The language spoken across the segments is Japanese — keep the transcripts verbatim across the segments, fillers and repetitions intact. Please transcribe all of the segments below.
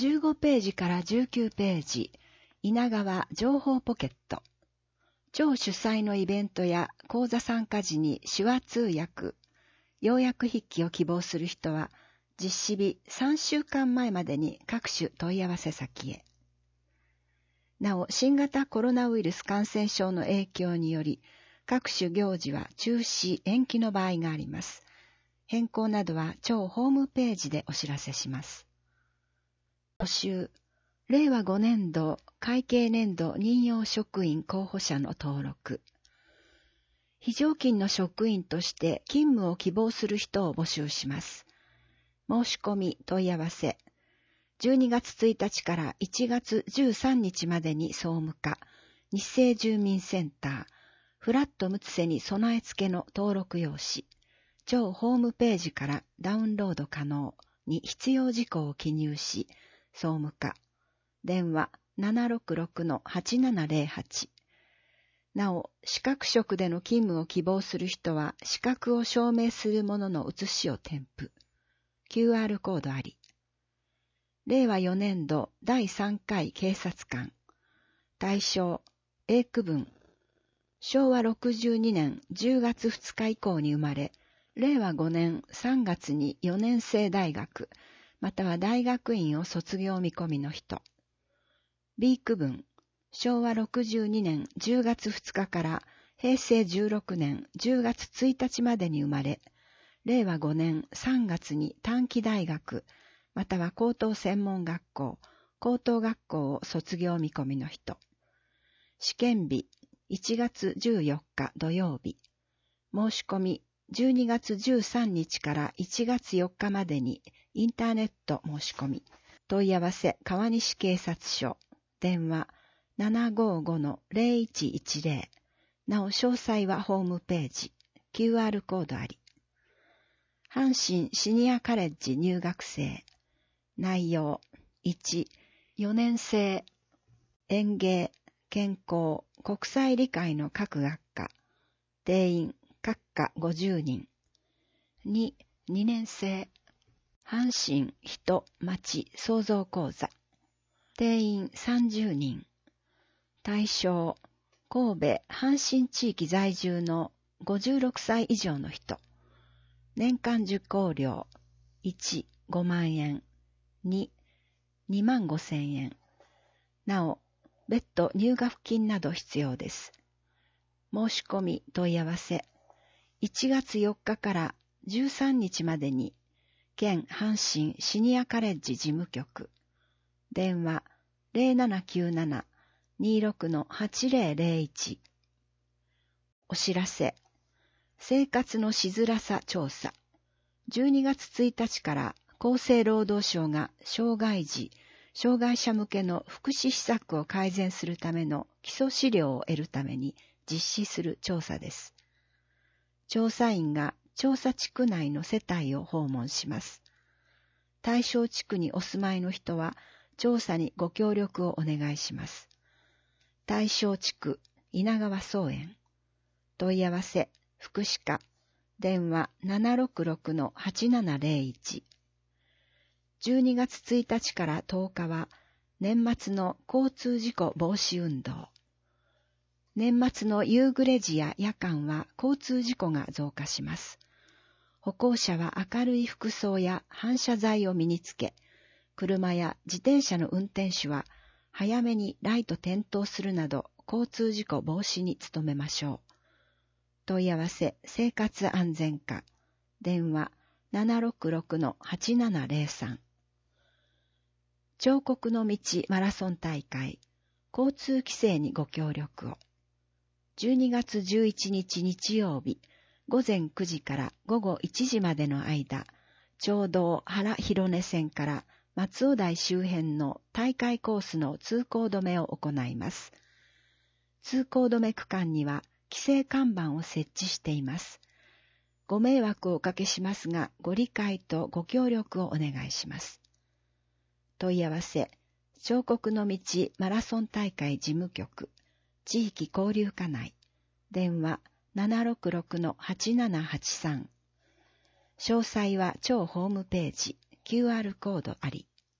じゅうごページからじゅうきゅうページ、稲川情報ポケット。町主催のイベントや講座参加時に手話通訳、要約筆記を希望する人は、実施日さんしゅうかんまえまでに各種問い合わせ先へ。なお、新型コロナウイルス感染症の影響により、各種行事は中止、延期の場合があります。変更などは町ホームページでお知らせします。募集、れいわごねんど会計年度任用職員候補者の登録。非常勤の職員として勤務を希望する人を募集します。申し込み問い合わせ。じゅうにがつついたちからいちがつじゅうさんにちまでに総務課、日生住民センター、フラットムツセに備え付けの登録用紙、町ホームページからダウンロード可能に必要事項を記入し、総務課、電話 ななろくろくのはちななぜろはち。なお、資格職での勤務を希望する人は、資格を証明するものの写しを添付。キューアール コードあり。れいわよねんどだいさんかい警察官。対象、英区分。しょうわろくじゅうにねんじゅうがつふつか以降に生まれ、れいわごねんさんがつによねんせい大学、または大学院を卒業見込みの人。B 区分。しょうわろくじゅうにねんじゅうがつふつかからへいせいじゅうろくねんじゅうがつついたちまでに生まれ、れいわごねんさんがつに短期大学、または高等専門学校、高等学校を卒業見込みの人。試験日、いちがつじゅうよっか土曜日。申し込み、じゅうにがつじゅうさんにちからいちがつよっかまでにインターネット申し込み。問い合わせ、川西警察署。電話、ななごーごのぜろいちいちぜろ。なお、詳細はホームページ。キューアール コードあり。阪神シニアカレッジ入学生。内容。いち、よねんせい。園芸、健康、国際理解の各学科。定員、各科ごじゅうにん。に、にねんせい。阪神、人、町、創造講座。定員さんじゅうにん。対象、神戸、阪神地域在住のごじゅうろくさい以上の人。年間受講料、いち、ごまんえん。に、にまんごせんえん。なお、別途入学金など必要です。申し込み問い合わせ。いちがつよっかからじゅうさんにちまでに、県阪神シニアカレッジ事務局。電話ぜろななきゅうなな にろくのはちぜろぜろいち。お知らせ。生活のしづらさ調査。じゅうにがつついたちから厚生労働省が障害児、障害者向けの福祉施策を改善するための基礎資料を得るために実施する調査です。調査員が調査地区内の世帯を訪問します。対象地区にお住まいの人は調査にご協力をお願いします。対象地区、稲川総園。問い合わせ、福祉課。電話 ななろくろくのはちななぜろいち。じゅうにがつついたちからとおかは年末の交通事故防止運動。年末の夕暮れ時や夜間は交通事故が増加します。歩行者は明るい服装や反射材を身につけ、車や自転車の運転手は早めにライト点灯するなど交通事故防止に努めましょう。問い合わせ生活安全課。電話 ななろくろくのはちななぜろさん。彫刻の道マラソン大会。交通規制にご協力を。じゅうにがつじゅういちにち日曜日、ごぜんくじからごごいちじまでの間、町道原広根線から松尾台周辺の大会コースの通行止めを行います。通行止め区間には規制看板を設置しています。ご迷惑をおかけしますが、ご理解とご協力をお願いします。問い合わせ、彫刻の道マラソン大会事務局、地域交流課内。電話 ななろくろくのはちななはちさん。詳細は町ホームページ、キューアール コードあり。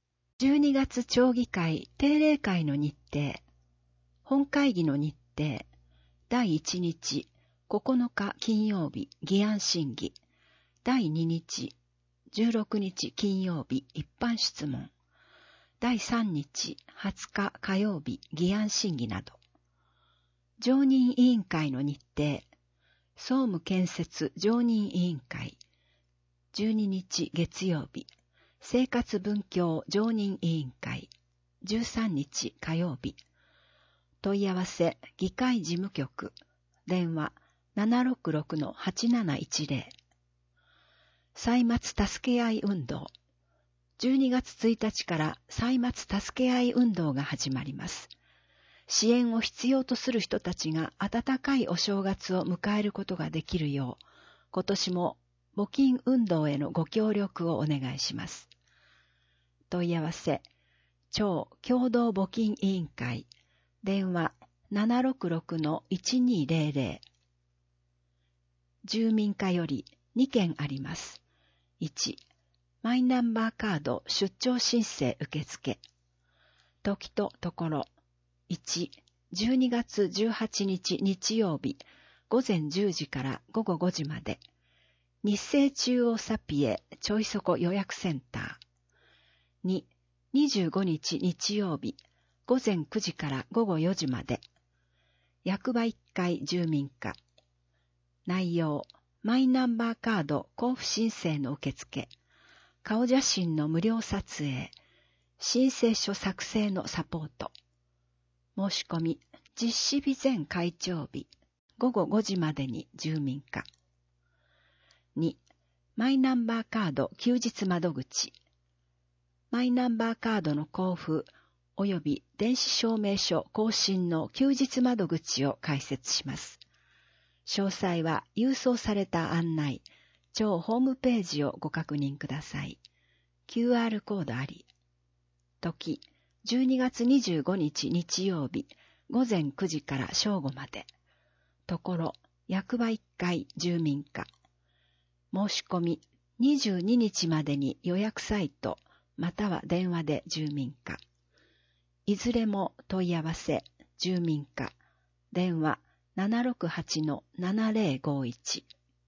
じゅうにがつ町議会定例会の日程、本会議の日程、だいいちにち、ここのか金曜日、議案審議、だいににち、じゅうろくにち金曜日、一般質問、だいさんにち、はつか火曜日、議案審議など、常任委員会の日程、総務建設常任委員会、じゅうににち月曜日、生活文教常任委員会、じゅうさんにち火曜日、問い合わせ議会事務局、電話 ななろくろくのはちなないちぜろ。歳末助け合い運動。じゅうにがつついたちから歳末助け合い運動が始まります。支援を必要とする人たちが温かいお正月を迎えることができるよう、今年も募金運動へのご協力をお願いします。問い合わせ、町共同募金委員会、電話 ななろくろくのいちにぜろぜろ。住民課よりにけんあります。いち、マイナンバーカード出張申請受付。時とところ。いち、じゅうにがつじゅうはちにち日曜日、ごぜんじゅうじからごごごじまで。日生中央サピエちょいそこ予約センター。に、にじゅうごにち日曜日、ごぜんくじからごごよじまで。役場いっかい住民課。内容、マイナンバーカード交付申請の受付、顔写真の無料撮影、申請書作成のサポート。申し込み、実施日前開帳日、ごごごじまでに住民課。に、マイナンバーカード休日窓口。マイナンバーカードの交付及び電子証明書更新の休日窓口を開設します。詳細は郵送された案内、町ホームページをご確認ください。キューアール コードあり。時、じゅうにがつにじゅうごにち日曜日、ごぜんくじから正午まで。ところ、役場いっかい住民課。申し込み、にじゅうににちまでに予約サイト、または電話で住民課。いずれも問い合わせ、住民課、電話 ななろくはちのななぜろごいち。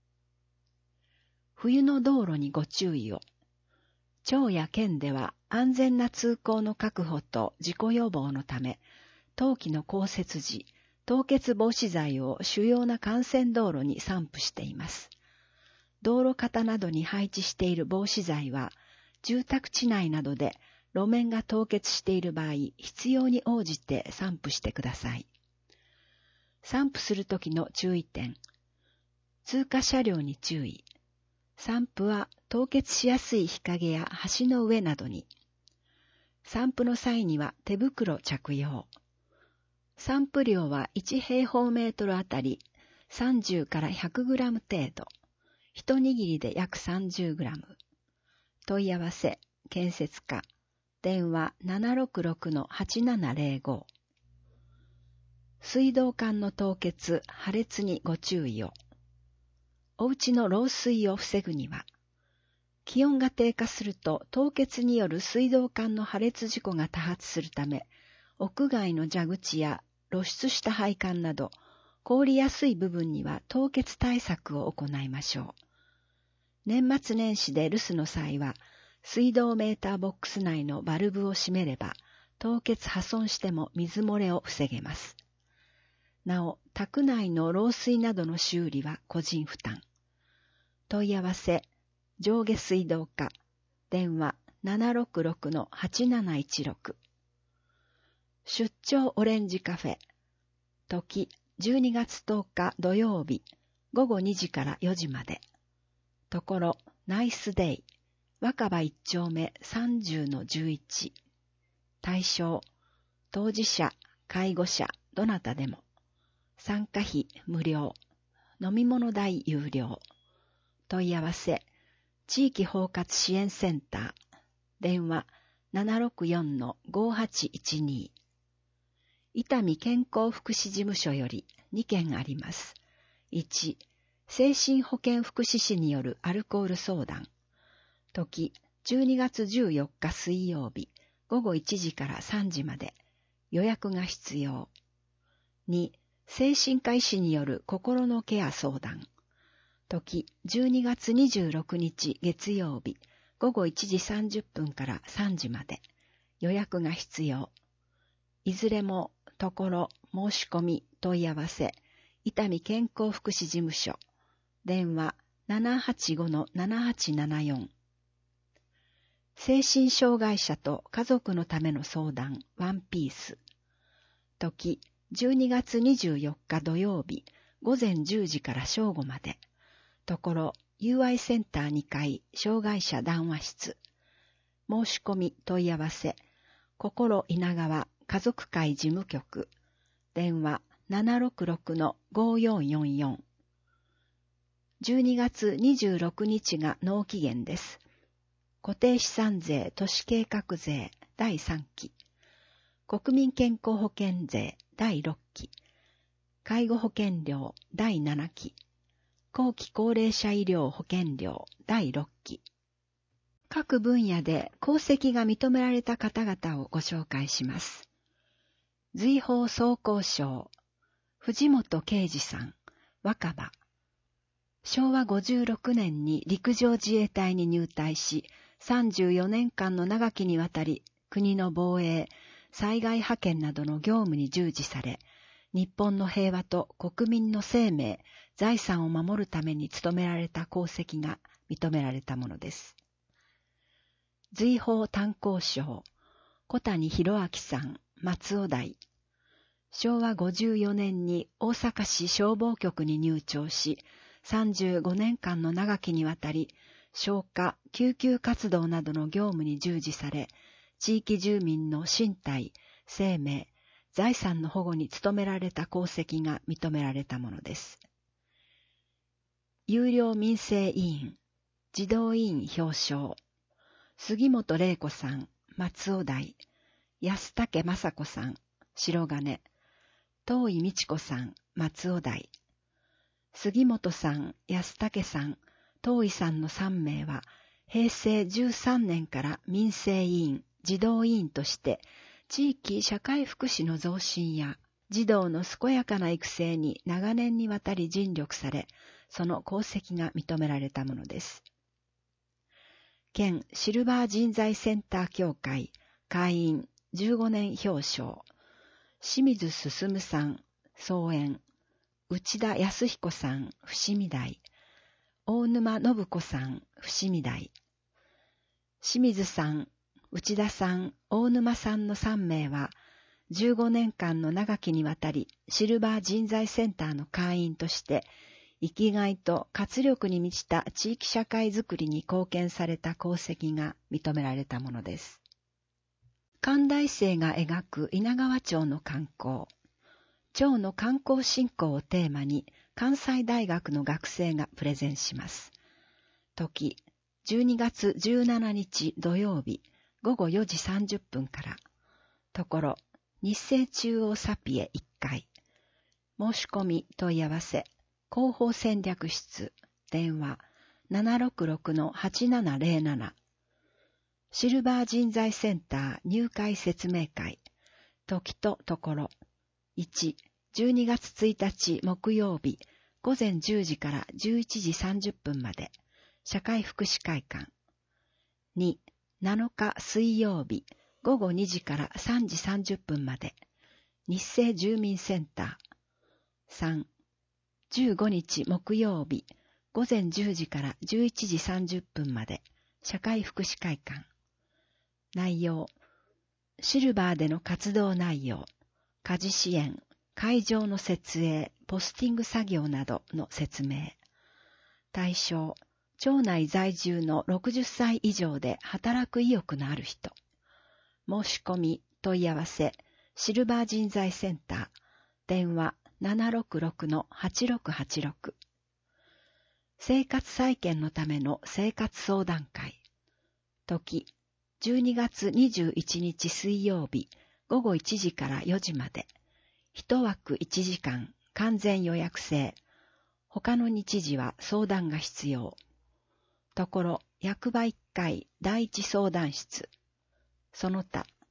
冬の道路にご注意を。町や県では安全な通行の確保と事故予防のため、冬季の降雪時、凍結防止剤を主要な幹線道路に散布しています。道路肩などに配置している防止剤は、住宅地内などで路面が凍結している場合、必要に応じて散布してください。散布するときの注意点。通過車両に注意。散布は凍結しやすい日陰や橋の上などに。散布の際には手袋着用。散布量はいちへいほうメートルあたりさんじゅうからひゃくグラム程度。一握りで約さんじゅうグラム。問い合わせ、建設課。電話 ななろくろくのはちななぜろご。水道管の凍結、破裂にご注意を。お家の漏水を防ぐには、気温が低下すると凍結による水道管の破裂事故が多発するため、屋外の蛇口や露出した配管など、凍りやすい部分には凍結対策を行いましょう。年末年始で留守の際は、水道メーターボックス内のバルブを閉めれば、凍結破損しても水漏れを防げます。なお、宅内の漏水などの修理は個人負担。問い合わせ、上下水道課、電話 ななろくろくのはちなないちろく。出張オレンジカフェ、時じゅうにがつとおか土曜日、ごごにじからよじまで。ところ、ナイスデイ、若葉一丁目さんじゅうのじゅういち。対象、当事者、介護者、どなたでも。参加費無料。飲み物代有料。問い合わせ、地域包括支援センター。電話 ななろくよんのごはちいちに。伊丹健康福祉事務所よりにけんあります。いち、精神保健福祉士によるアルコール相談。時、じゅうにがつじゅうよっか水曜日、 ごごいちじからさんじまで。予約が必要。に、精神科医師による心のケア相談。時、じゅうにがつにじゅうろくにち月曜日、ごごいちじさんじゅっぷんからさんじまで。予約が必要。いずれも、ところ、申し込み、問い合わせ、伊丹健康福祉事務所。電話 ななはちごのななはちななよん。精神障害者と家族のための相談、ワンピース。時、じゅうにがつにじゅうよっか土曜日、ごぜんじゅうじから正午まで。ところ、ユーアイ センターにかい、障害者談話室。申し込み、問い合わせ、心稲川家族会事務局。電話 ななろくろくのごよんよんよん。じゅうにがつにじゅうろくにちが納期限です。固定資産税都市計画税だいさんき。国民健康保険税だいろっき。介護保険料だいななき。後期高齢者医療保険料だいろっき。各分野で功績が認められた方々をご紹介します。瑞宝総工賞、藤本啓治さん、若葉。しょうわごじゅうろくねんに陸上自衛隊に入隊し、さんじゅうよねんかんの長きにわたり国の防衛、災害派遣などの業務に従事され、日本の平和と国民の生命、財産を守るために努められた功績が認められたものです。瑞宝炭鉱賞、小谷博明さん、松尾台。しょうわごじゅうよねんに大阪市消防局に入庁し、さんじゅうごねんかんの長きにわたり、消火、救急活動などの業務に従事され、地域住民の身体、生命、財産の保護に努められた功績が認められたものです。有料民生委員、児童委員表彰、杉本玲子さん、松尾台、安武雅子さん、白金、東井美智子さん、松尾台。杉本さん、安武さん、東井さんのさんめいは、へいせいじゅうさんねんから民生委員、児童委員として、地域社会福祉の増進や、児童の健やかな育成に長年にわたり尽力され、その功績が認められたものです。県シルバー人材センター協会会員じゅうごねん表彰、清水進さん、総園、内田康彦さん、伏見台、大沼信子さん、伏見台。清水さん、内田さん、大沼さんのさんめいは、じゅうごねんかんの長きにわたり、シルバー人材センターの会員として、生きがいと活力に満ちた地域社会づくりに貢献された功績が認められたものです。関大生が描く稲川町の観光。町の観光振興をテーマに、関西大学の学生がプレゼンします。時、じゅうにがつじゅうしちにち土曜日、ごごよじさんじゅっぷんから。ところ、日生中央サピエいっかい。申し込み問い合わせ、広報戦略室、電話 ななろくろくのはちななぜろなな。シルバー人材センター入会説明会。時とところ。いち、じゅうにがつついたち木曜日、ごぜんじゅうじからじゅういちじさんじゅっぷんまで、社会福祉会館。に、なのか水曜日、ごごにじからさんじさんじゅっぷんまで、日生住民センター。さん、じゅうごにち木曜日、ごぜんじゅうじからじゅういちじさんじゅっぷんまで、社会福祉会館。内容、シルバーでの活動内容、家事支援、会場の設営、ポスティング作業などの説明。対象、町内在住のろくじゅっさい以上で働く意欲のある人。申し込み、問い合わせ、シルバー人材センター、電話 ななろくろくのはちろくはちろく。生活再建のための生活相談会。時、じゅうにがつにじゅういちにち水曜日、ごごいちじからよじまで。一枠いちじかん、完全予約制。他の日時は相談が必要。ところ、役場いっかいだいいち相談室。その他、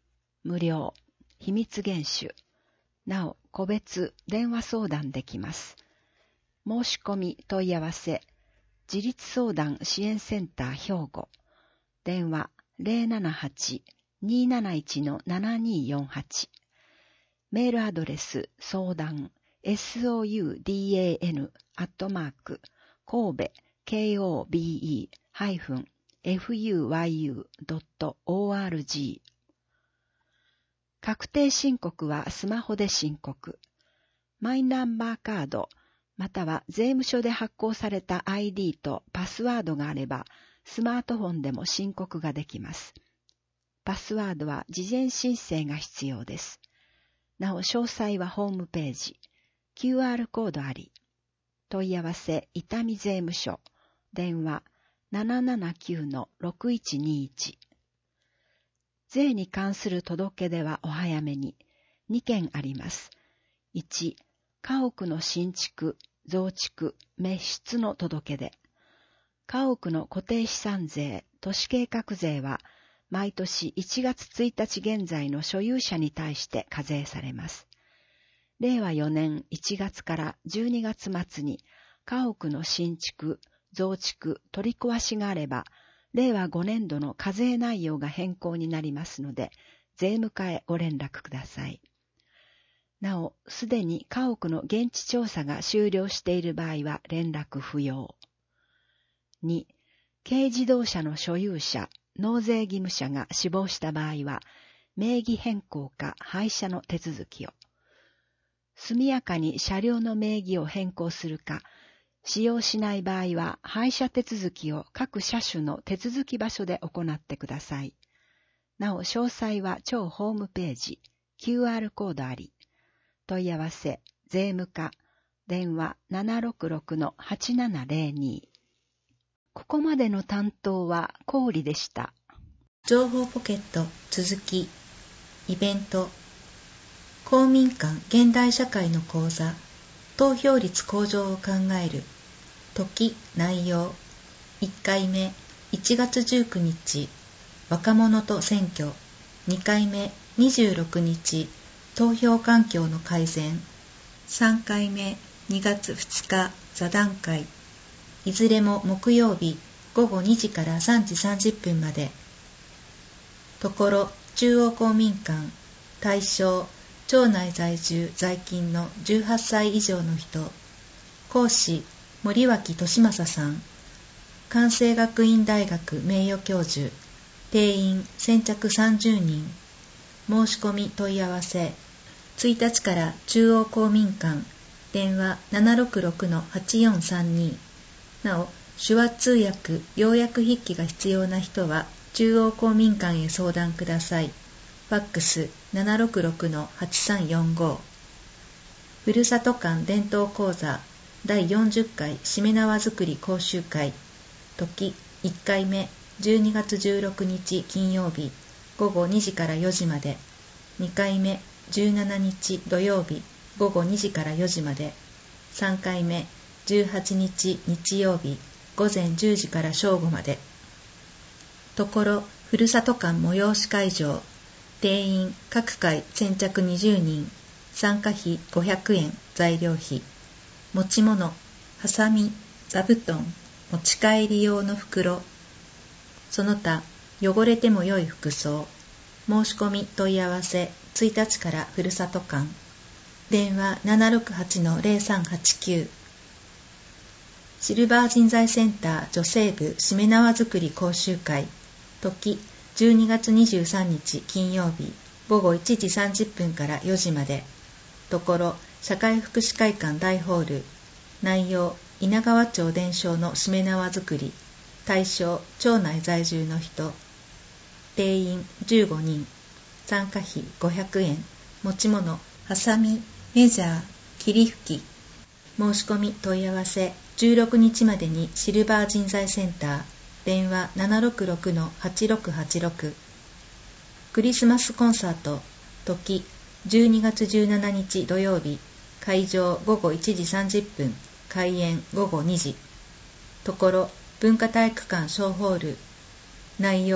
無料、秘密厳守。なお、個別電話相談できます。申し込み問い合わせ、自立相談支援センター兵庫。電話 ゼロななはち にーなないち ななにーよんはち。メールアドレス相談 ソウダン アットマーク神戸 ケーオービーイー ハイフン エフユーワイユー ドット オーアールジー。確定申告はスマホで申告。マイナンバーカードまたは税務署で発行された アイディー とパスワードがあればスマートフォンでも申告ができます。パスワードは事前申請が必要です。なお詳細はホームページ、キューアール コードあり。問い合わせ伊丹税務署、電話 ななななきゅう ろくいちにいち。税に関する届け出はお早めに。にけんあります。いち、家屋の新築、増築、滅出の届け出。家屋の固定資産税、都市計画税は、毎年いちがつついたち現在の所有者に対して課税されます。れいわよねんいちがつからじゅうにがつまつに家屋の新築、増築、取り壊しがあれば、れいわごねんどの課税内容が変更になりますので、税務課へご連絡ください。なお、すでに家屋の現地調査が終了している場合は連絡不要。に、軽自動車の所有者、納税義務者が死亡した場合は、名義変更か廃車の手続きを。速やかに車両の名義を変更するか、使用しない場合は廃車手続きを各車種の手続き場所で行ってください。なお詳細は超ホームページ、キューアール コードあり。問い合わせ、税務課、電話 ななろくろく はちななゼロに。ここまでの担当は郡でした。 情報ポケット続き、イベント、公民館現代社会の講座、投票率向上を考える、時、内容、いっかいめ、いちがつじゅうくにち、若者と選挙、にかいめ、にじゅうろくにち、投票環境の改善、さんかいめ、にがつふつか、座談会、いずれも木曜日ごごにじからさんじさんじゅっぷんまで。ところ中央公民館、対象、町内在住在勤のじゅうはっさい以上の人。講師、森脇利正さん。関西学院大学名誉教授。定員先着さんじゅうにん。申し込み問い合わせ。ついたちから中央公民館、電話 ななろくろく はちよんさんに。なお、手話通訳、要約筆記が必要な人は、中央公民館へ相談ください。ファックス ななろくろく はちさんよんご。ふるさと館伝統講座だいよんじゅっかいしめ縄作り講習会。時、いっかいめ、じゅうにがつじゅうろくにち金曜日、ごごにじからよじまで。にかいめ、じゅうしちにち土曜日、ごごにじからよじまで。さんかいめ、じゅうはちにち日曜日、ごぜんじゅうじから正午まで。ところ、ふるさと館催し会場。定員、各回先着にじゅうにん。参加費ごひゃくえん、材料費。持ち物、はさみ、座布団、持ち帰り用の袋。その他、汚れても良い服装。申し込み問い合わせ、ついたちからふるさと館。電話 ななろくはち ゼロさんはちきゅう。シルバー人材センター女性部しめ縄作り講習会。時、じゅうにがつにじゅうさんにち金曜日、ごごいちじさんじゅっぷんからよじまで。ところ、社会福祉会館大ホール。内容、稲川町伝承のしめ縄作り。対象、町内在住の人。定員じゅうごにん。参加費ごひゃくえん。持ち物、はさみ、メジャー、霧吹き。申し込み問い合わせ、じゅうろくにちまでにシルバー人材センター。電話 ななろくろく はちろくはちろく。クリスマスコンサート。時、じゅうにがつじゅうしちにち土曜日。会場ごごいちじさんじゅっぷん。開演ごごにじ。ところ、文化体育館小ホール。内容、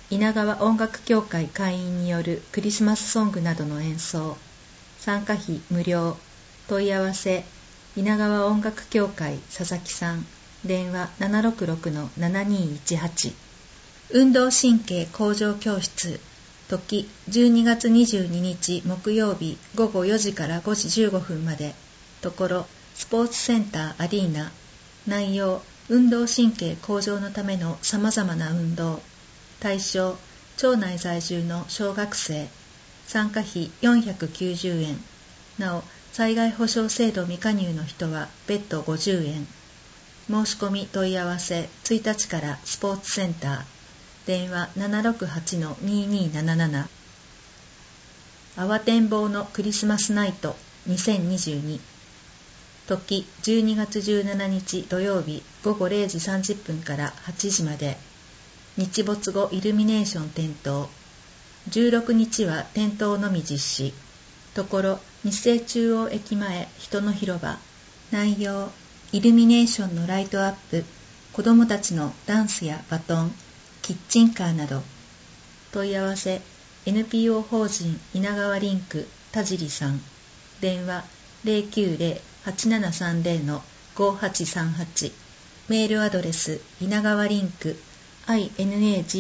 稲川音楽協会会員によるクリスマスソングなどの演奏。参加費無料。問い合わせ稲川音楽協会佐々木さん。電話 ななろくろくのななにいちはち。運動神経向上教室。時じゅうにがつにじゅうににち木曜日ごごよじからごじじゅうごふんまで。ところスポーツセンターアリーナ。内容運動神経向上のためのさまざまな運動。対象町内在住の小学生。参加費よんひゃくきゅうじゅうえん。なお災害保障制度未加入の人は別途ごじゅうえん。申し込み問い合わせついたちからスポーツセンター。電話 ななろくはちのににーなななな。慌てんぼうのクリスマスナイトにせんにじゅうに。時じゅうにがつじゅうしちにち土曜日ごごれいじさんじゅっぷんからはちじまで。日没後イルミネーション点灯。じゅうろくにちは点灯のみ実施。ところ日生中央駅前人の広場。内容イルミネーションのライトアップ、子どもたちのダンスやバトン、キッチンカーなど。問い合わせ エヌピーオー 法人稲川リンク田尻さん。電話 ゼロきゅうゼロ はちななさんゼロのごはちさんはち。メールアドレス稲川リンク インアガワリンク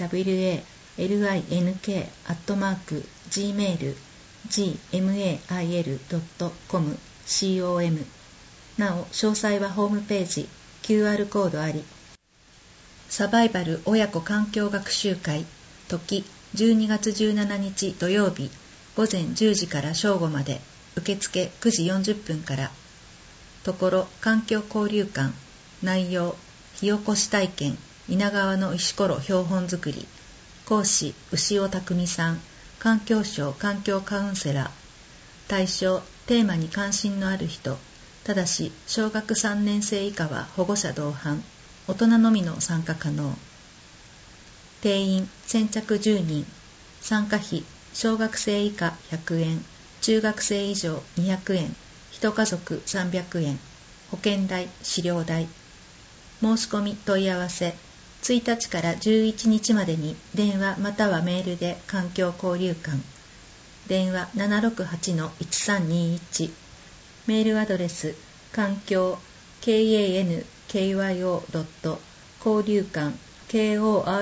アットマーク ジーメール ジーメール ドットコム コム。なお詳細はホームページ キューアール コードあり。サバイバル親子環境学習会。時じゅうにがつじゅうしちにち土曜日ごぜんじゅうじから正午まで。受付くじよんじゅっぷんから。ところ環境交流館。内容火起こし体験稲川の石ころ標本作り。講師牛尾匠さん。環境省環境カウンセラー。対象テーマに関心のある人。ただし小学さんねんせい以下は保護者同伴。大人のみの参加可能。定員先着じゅうにん。参加費小学生以下ひゃくえん、中学生以上にひゃくえん、一家族さんびゃくえん。保険代、飼料代。申し込み問い合わせついたちからじゅういちにちまでに電話またはメールで環境交流館。電話 ななろくはちのいちさんにいち。メールアドレス環境 カンキョウ ドット 交流館 コルユカン ア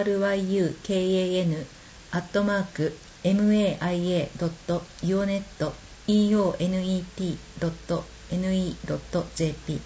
ットマーク マイア ドット イオネット イオネット ドット ネット ドット ジェーピー。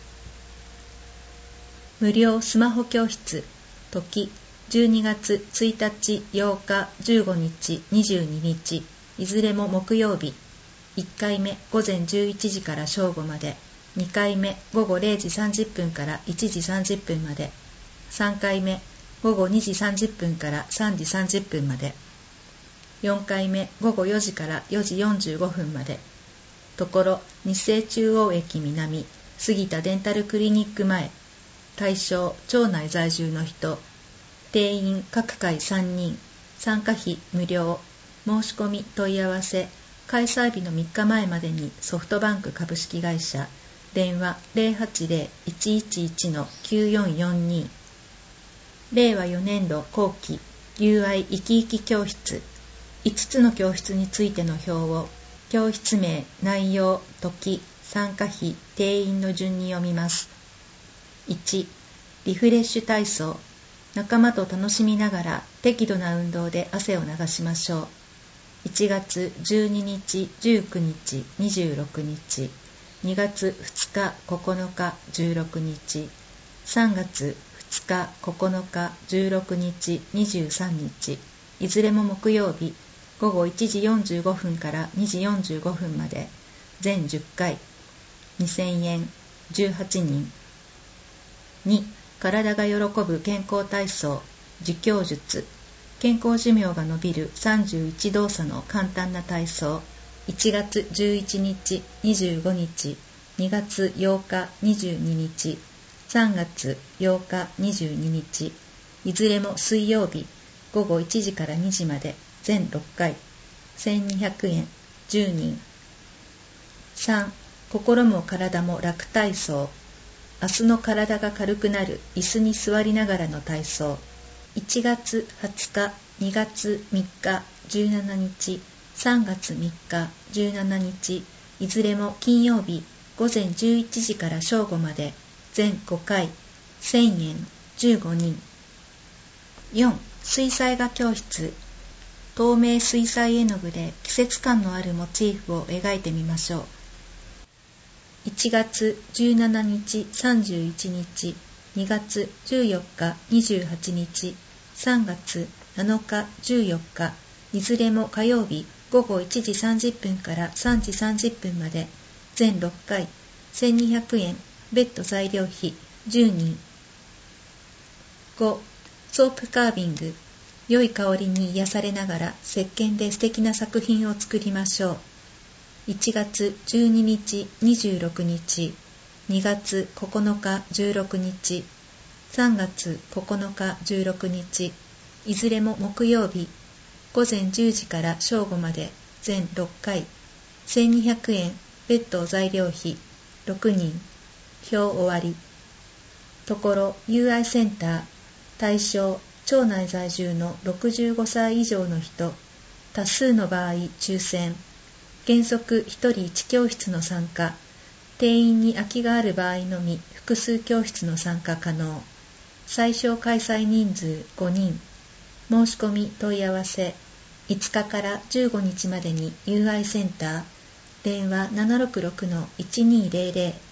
無料スマホ教室。時じゅうにがつついたち、ようか、じゅうごにち、にじゅうににち。いずれも木曜日。いっかいめごぜんじゅういちじから正午まで。にかいめごごれいじさんじゅっぷんからいちじさんじゅっぷんまで。さんかいめごごにじさんじゅっぷんからさんじさんじゅっぷんまで。よんかいめごごよじからよじよんじゅうごふんまで。ところ日生中央駅南杉田デンタルクリニック前。対象町内在住の人。定員各回さんにん。参加費無料。申し込み問い合わせ開催日のみっかまえまでにソフトバンク株式会社。電話 ゼロはちゼロ いちいちいちのきゅうよんよんに。れいわよねんど後期 ユーアイ 生き生き教室。いつつの教室についての表を教室名、内容、時、参加費、定員の順に読みます。いち. リフレッシュ体操。仲間と楽しみながら適度な運動で汗を流しましょう。いちがつじゅうににち、じゅうくにち、にじゅうろくにち。にがつふつか、ここのか、じゅうろくにち。さんがつふつか、ここのか、じゅうろくにち、にじゅうさんにち。いずれも木曜日。ごごいちじよんじゅうごふんからにじよんじゅうごふんまで。全じゅっかい。にせんえん。じゅうはちにん。に. 体が喜ぶ健康体操。持教術。健康寿命が伸びるさんじゅういちどうさの簡単な体操。いちがつじゅういちにち、にじゅうごにち。にがつようか、にじゅうににち。さんがつようか、にじゅうににち。いずれも水曜日。ごごいちじからにじまで。全ろっかい。せんにひゃくえん。じゅうにん。さん. 心も体も楽体操。明日の体が軽くなる椅子に座りながらの体操。いちがつはつかにがつみっか、じゅうしちにち、さんがつみっか、じゅうしちにち、いずれも金曜日ごぜんじゅういちじから正午まで、全ごかい、せんえん、じゅうごにん。よん. 水彩画教室。透明水彩絵の具で季節感のあるモチーフを描いてみましょう。いちがつじゅうしちにち、さんじゅういちにち、にがつじゅうよっか、にじゅうはちにち、さんがつなのか、じゅうよっか、いずれも火曜日ごごいちじさんじゅっぷんからさんじさんじゅっぷんまで、全ろっかい、せんにひゃくえん、別途材料費じゅうにん。ご. ソープカービング。良い香りに癒されながら石鹸で素敵な作品を作りましょう。いちがつじゅうににち、にじゅうろくにち、にがつここのか、じゅうろくにち、さんがつここのか、じゅうろくにち、いずれも木曜日、ごぜんじゅうじから正午まで、全ろっかい、せんにひゃくえん、別途材料費ろくにん。表終わり。ところ ユーアイ センター、対象、町内在住のろくじゅうごさい以上の人、多数の場合抽選、原則ひとりいち教室の参加、定員に空きがある場合のみ複数教室の参加可能、最小開催人数ごにん、申し込み問い合わせ、いつかからじゅうごにちまでに ユーアイ センター、電話 ななろくろくのいちにーぜろぜろ